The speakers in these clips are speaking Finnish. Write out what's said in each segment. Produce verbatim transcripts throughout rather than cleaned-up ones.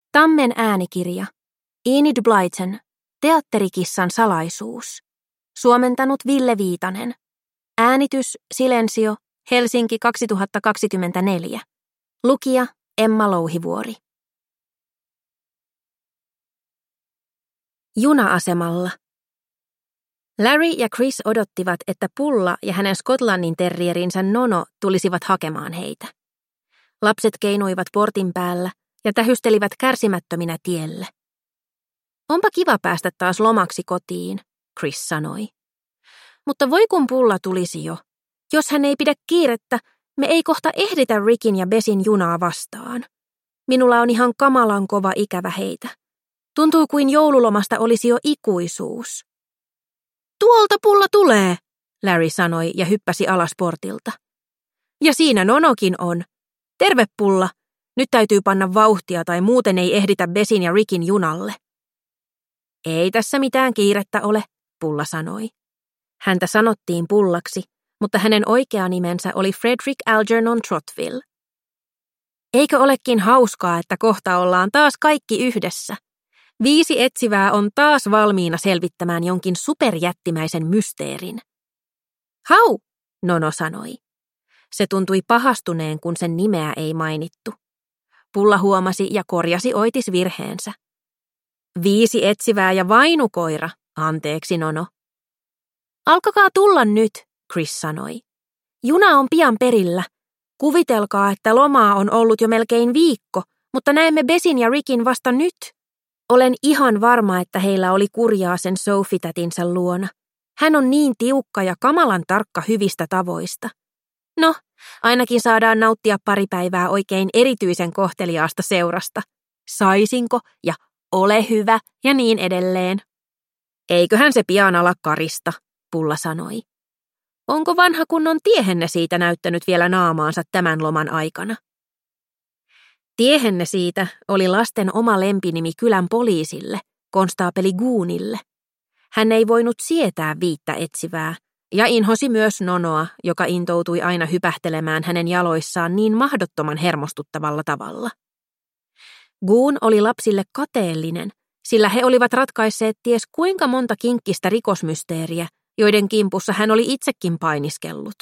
Tammen äänikirja. Enid Blyton. Teatterikissan salaisuus. Suomentanut Ville Viitanen. Äänitys Silensio. Helsinki kaksituhattakaksikymmentäneljä. Lukija Emma Louhivuori. Juna-asemalla. Larry ja Chris odottivat, että Pulla ja hänen Skotlannin terrierinsä Nono tulisivat hakemaan heitä. Lapset keinuivat portin päällä ja tähystelivät kärsimättöminä tielle. Onpa kiva päästä taas lomaksi kotiin, Chris sanoi. Mutta voi kun Pulla tulisi jo. Jos hän ei pidä kiirettä, me ei kohta ehditä Rickin ja Bessin junaa vastaan. Minulla on ihan kamalan kova ikävä heitä. Tuntuu kuin joululomasta olisi jo ikuisuus. Tuolta Pulla tulee, Larry sanoi ja hyppäsi alas portilta. Ja siinä Nonokin on. Terve Pulla, nyt täytyy panna vauhtia tai muuten ei ehditä Bessin ja Rickin junalle. Ei tässä mitään kiirettä ole, Pulla sanoi. Häntä sanottiin Pullaksi, mutta hänen oikea nimensä oli Frederick Algernon Trottville. Eikö olekin hauskaa, että kohta ollaan taas kaikki yhdessä? Viisi etsivää on taas valmiina selvittämään jonkin superjättimäisen mysteerin. Hau, Nono sanoi. Se tuntui pahastuneen, kun sen nimeä ei mainittu. Pulla huomasi ja korjasi oitis virheensä. Viisi etsivää ja vainukoira, anteeksi Nono. Alkakaa tulla nyt, Chris sanoi. Juna on pian perillä. Kuvitelkaa, että lomaa on ollut jo melkein viikko, mutta näemme Bessin ja Rickin vasta nyt. Olen ihan varma, että heillä oli kurjaa sen Sophie-tätinsä luona. Hän on niin tiukka ja kamalan tarkka hyvistä tavoista. No, ainakin saadaan nauttia pari päivää oikein erityisen kohteliaasta seurasta. Saisinko ja ole hyvä ja niin edelleen. Eiköhän se pian ala karista, Pulla sanoi. Onko vanha kunnon tiehenne siitä näyttänyt vielä naamaansa tämän loman aikana? Tiehenne siitä oli lasten oma lempinimi kylän poliisille, konstaapeli Goonille. Hän ei voinut sietää viittä etsivää, ja inhosi myös Nonoa, joka intoutui aina hypähtelemään hänen jaloissaan niin mahdottoman hermostuttavalla tavalla. Goon oli lapsille kateellinen, sillä he olivat ratkaisseet ties kuinka monta kinkkistä rikosmysteeriä, joiden kimpussa hän oli itsekin painiskellut.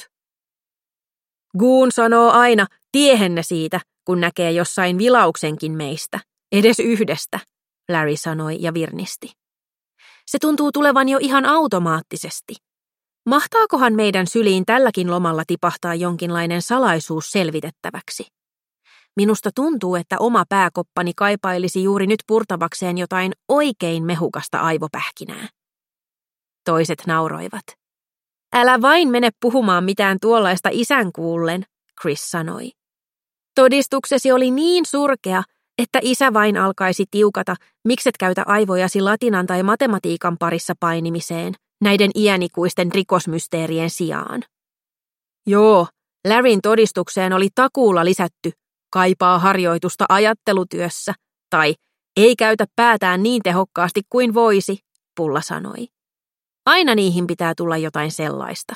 Goon sanoo aina, tiehenne siitä, kun näkee jossain vilauksenkin meistä, edes yhdestä, Larry sanoi ja virnisti. Se tuntuu tulevan jo ihan automaattisesti. Mahtaakohan meidän syliin tälläkin lomalla tipahtaa jonkinlainen salaisuus selvitettäväksi? Minusta tuntuu, että oma pääkoppani kaipailisi juuri nyt purtavakseen jotain oikein mehukasta aivopähkinää. Toiset nauroivat. Älä vain mene puhumaan mitään tuollaista isän kuullen, Chris sanoi. Todistuksesi oli niin surkea, että isä vain alkaisi tiukata, mikset käytä aivojasi latinan tai matematiikan parissa painimiseen, näiden iänikuisten rikosmysteerien sijaan. Joo, Larryn todistukseen oli takuulla lisätty, kaipaa harjoitusta ajattelutyössä, tai ei käytä päätään niin tehokkaasti kuin voisi, Pulla sanoi. Aina niihin pitää tulla jotain sellaista.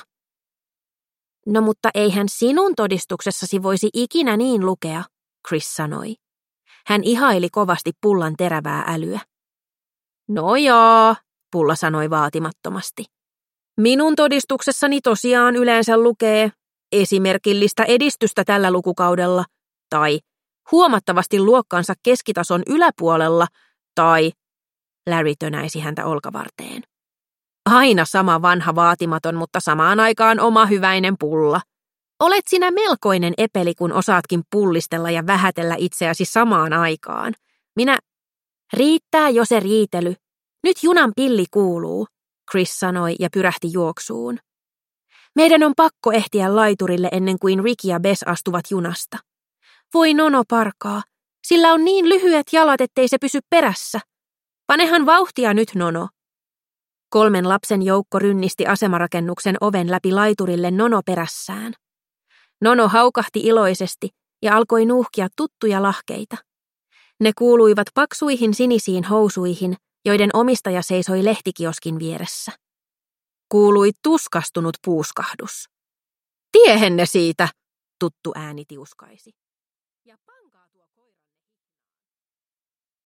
No mutta eihän sinun todistuksessasi voisi ikinä niin lukea, Chris sanoi. Hän ihaili kovasti Pullan terävää älyä. No jaa, Pulla sanoi vaatimattomasti. Minun todistuksessani tosiaan yleensä lukee esimerkillistä edistystä tällä lukukaudella, tai huomattavasti luokkansa keskitason yläpuolella, tai Larry tönäisi häntä olkavarteen. Aina sama vanha vaatimaton, mutta samaan aikaan oma hyväinen Pulla. Olet sinä melkoinen epeli, kun osaatkin pullistella ja vähätellä itseäsi samaan aikaan. Minä... Riittää jo se riitely. Nyt junan pilli kuuluu, Chris sanoi ja pyrähti juoksuun. Meidän on pakko ehtiä laiturille ennen kuin Rick ja Bess astuvat junasta. Voi Nono parkaa, sillä on niin lyhyet jalat, ettei se pysy perässä. Panehan vauhtia nyt, Nono. Kolmen lapsen joukko rynnisti asemarakennuksen oven läpi laiturille Nono perässään. Nono haukahti iloisesti ja alkoi nuuhkia tuttuja lahkeita. Ne kuuluivat paksuihin sinisiin housuihin, joiden omistaja seisoi lehtikioskin vieressä. Kuului tuskastunut puuskahdus. Tiehenne siitä, tuttu ääni tiuskaisi.